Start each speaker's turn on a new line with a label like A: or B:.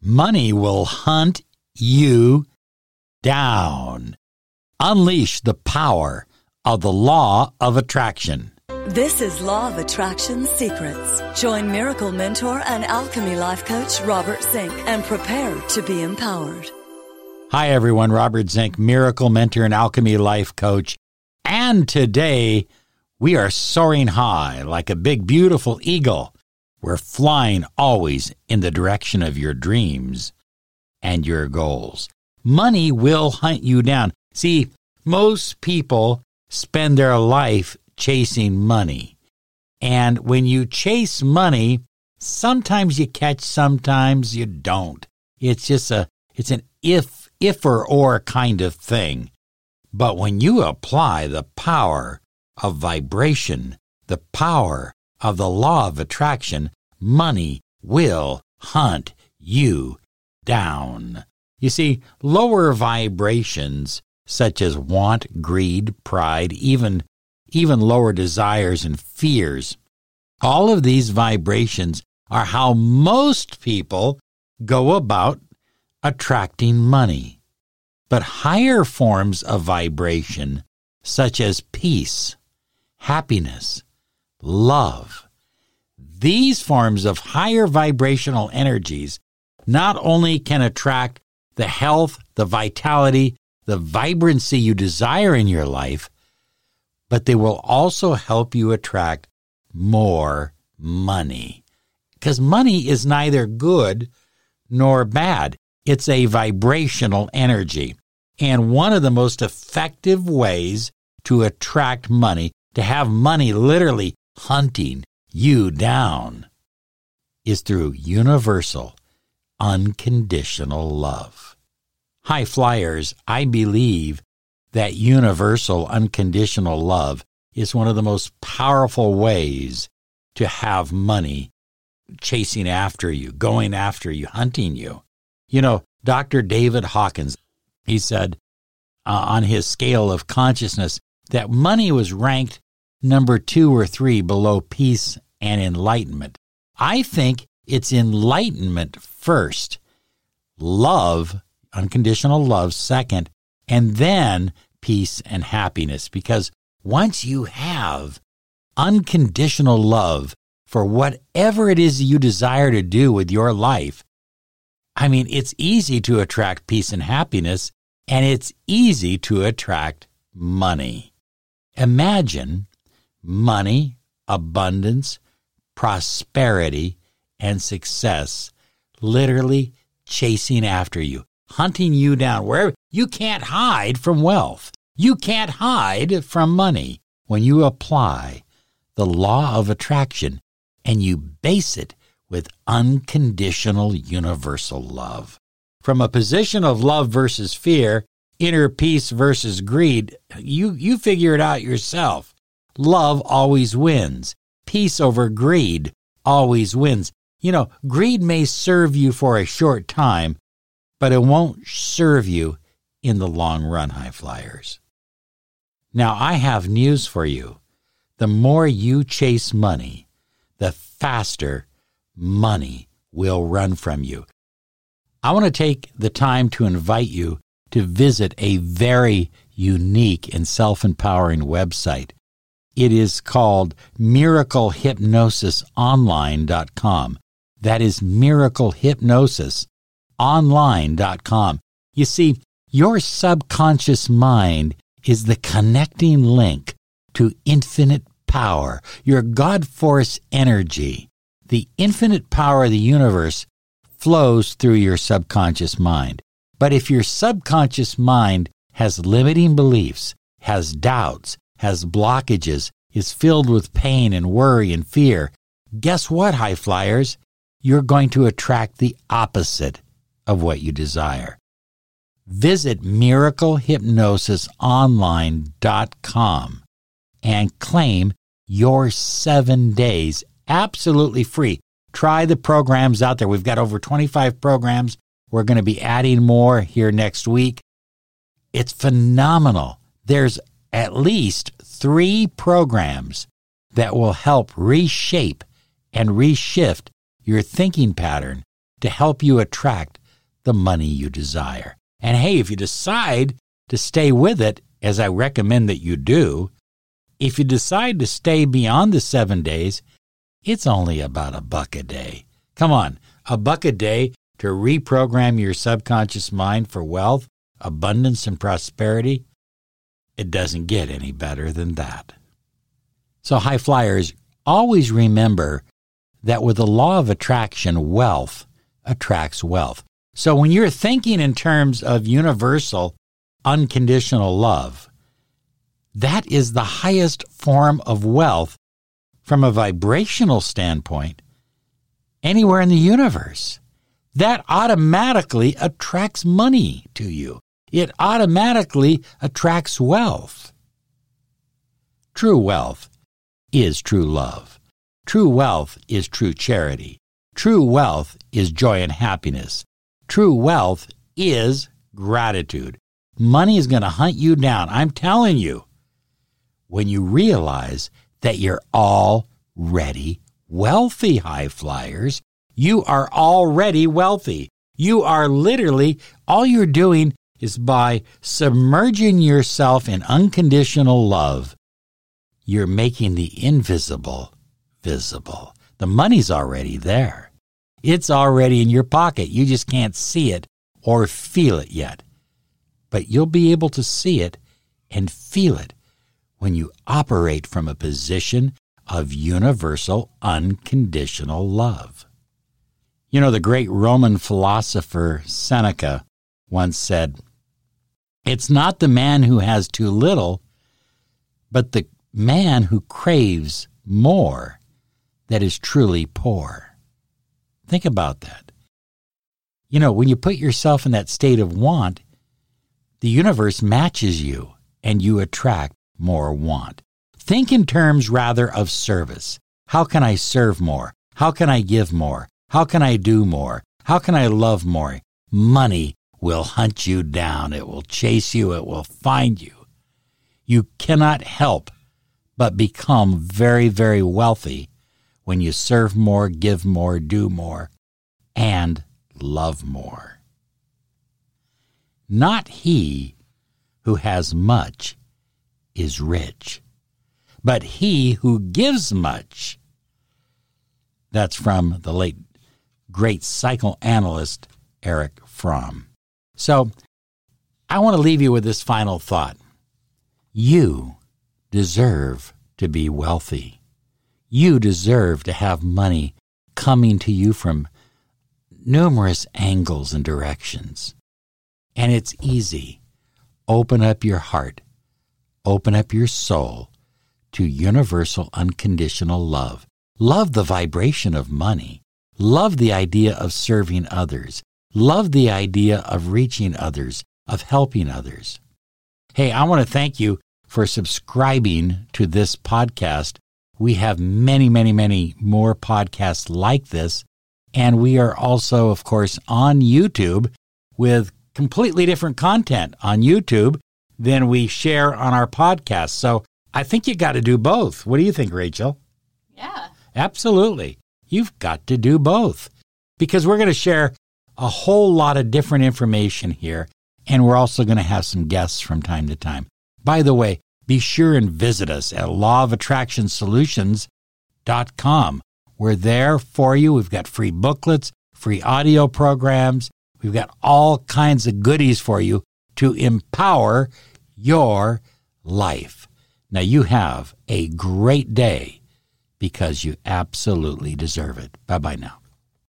A: money will hunt you down. Unleash the power of the law of attraction.
B: This is Law of Attraction Secrets. Join Miracle Mentor and Alchemy Life Coach Robert Zink and prepare to be empowered.
A: Hi, everyone. Robert Zink, Miracle Mentor and Alchemy Life Coach. And today, we are soaring high like a big, beautiful eagle. We're flying always in the direction of your dreams and your goals. Money will hunt you down. See, most people spend their life chasing money. And when you chase money, sometimes you catch, sometimes you don't. It's an if or kind of thing. But when you apply the power of vibration, the power of the law of attraction, money will hunt you down. You see, lower vibrations such as want, greed, pride, even lower desires and fears, all of these vibrations are how most people go about attracting money. But higher forms of vibration, such as peace, happiness, love, these forms of higher vibrational energies not only can attract the health, the vitality, the vibrancy you desire in your life, but they will also help you attract more money. Because money is neither good nor bad. It's a vibrational energy. And one of the most effective ways to attract money, to have money literally hunting you down, is through universal, unconditional love. High flyers, I believe that universal, unconditional love is one of the most powerful ways to have money chasing after you, going after you, hunting you. You know, Dr. David Hawkins, he said on his scale of consciousness that money was ranked number 2 or 3 below peace and enlightenment. I think it's enlightenment first, love, unconditional love second, and then peace and happiness. Because once you have unconditional love for whatever it is you desire to do with your life, it's easy to attract peace and happiness, and it's easy to attract money. Imagine money, abundance, prosperity, and success literally chasing after you, hunting you down wherever. You can't hide from wealth. You can't hide from money when you apply the law of attraction and you base it with unconditional universal love. From a position of love versus fear, inner peace versus greed, you figure it out yourself. Love always wins. Peace over greed always wins. You know, greed may serve you for a short time, but it won't serve you in the long run, high flyers. Now, I have news for you. The more you chase money, the faster money will run from you. I want to take the time to invite you to visit a very unique and self-empowering website. It is called miraclehypnosisonline.com. That is miraclehypnosisonline.com. You see, your subconscious mind is the connecting link to infinite power, your God force energy. The infinite power of the universe flows through your subconscious mind. But if your subconscious mind has limiting beliefs, has doubts, has blockages, is filled with pain and worry and fear, guess what, high flyers? You're going to attract the opposite of what you desire. Visit miraclehypnosisonline.com and claim your 7 days absolutely free. Try the programs out there. We've got over 25 programs. We're going to be adding more here next week. It's phenomenal. There's at least 3 programs that will help reshape and reshift your thinking pattern to help you attract the money you desire. And hey, if you decide to stay with it, as I recommend that you do, if you decide to stay beyond the 7 days, it's only about $1 a day. Come on, $1 a day to reprogram your subconscious mind for wealth, abundance, and prosperity. It doesn't get any better than that. So high flyers, always remember that with the law of attraction, wealth attracts wealth. So when you're thinking in terms of universal, unconditional love, that is the highest form of wealth from a vibrational standpoint anywhere in the universe. That automatically attracts money to you. It automatically attracts wealth. True wealth is true love. True wealth is true charity. True wealth is joy and happiness. True wealth is gratitude. Money is going to hunt you down, I'm telling you, when you realize that you're already wealthy, high flyers. You are already wealthy. You are literally, all you're doing is by submerging yourself in unconditional love, you're making the invisible visible. The money's already there. It's already in your pocket. You just can't see it or feel it yet. But you'll be able to see it and feel it when you operate from a position of universal, unconditional love. You know, the great Roman philosopher Seneca once said, "It's not the man who has too little, but the man who craves more that is truly poor." Think about that. You know, when you put yourself in that state of want, the universe matches you and you attract more want. Think in terms rather of service. How can I serve more? How can I give more? How can I do more? How can I love more? Money will hunt you down. It will chase you. It will find you. You cannot help but become very, very wealthy when you serve more, give more, do more, and love more. Not he who has much is rich, but he who gives much. That's from the late great psychoanalyst Erich Fromm. So I want to leave you with this final thought. You deserve to be wealthy. You deserve to have money coming to you from numerous angles and directions. And it's easy. Open up your heart. Open up your soul to universal unconditional love. Love the vibration of money. Love the idea of serving others. Love the idea of reaching others, of helping others. Hey, I want to thank you for subscribing to this podcast. We have many, many, many more podcasts like this. And we are also, of course, on YouTube with completely different content on YouTube than we share on our podcast. So I think you got to do both. What do you think, Rachel?
C: Yeah.
A: Absolutely. You've got to do both because we're going to share a whole lot of different information here, and we're also going to have some guests from time to time. By the way, be sure and visit us at lawofattractionsolutions.com. We're there for you. We've got free booklets, free audio programs. We've got all kinds of goodies for you to empower your life. Now, you have a great day because you absolutely deserve it. Bye-bye now.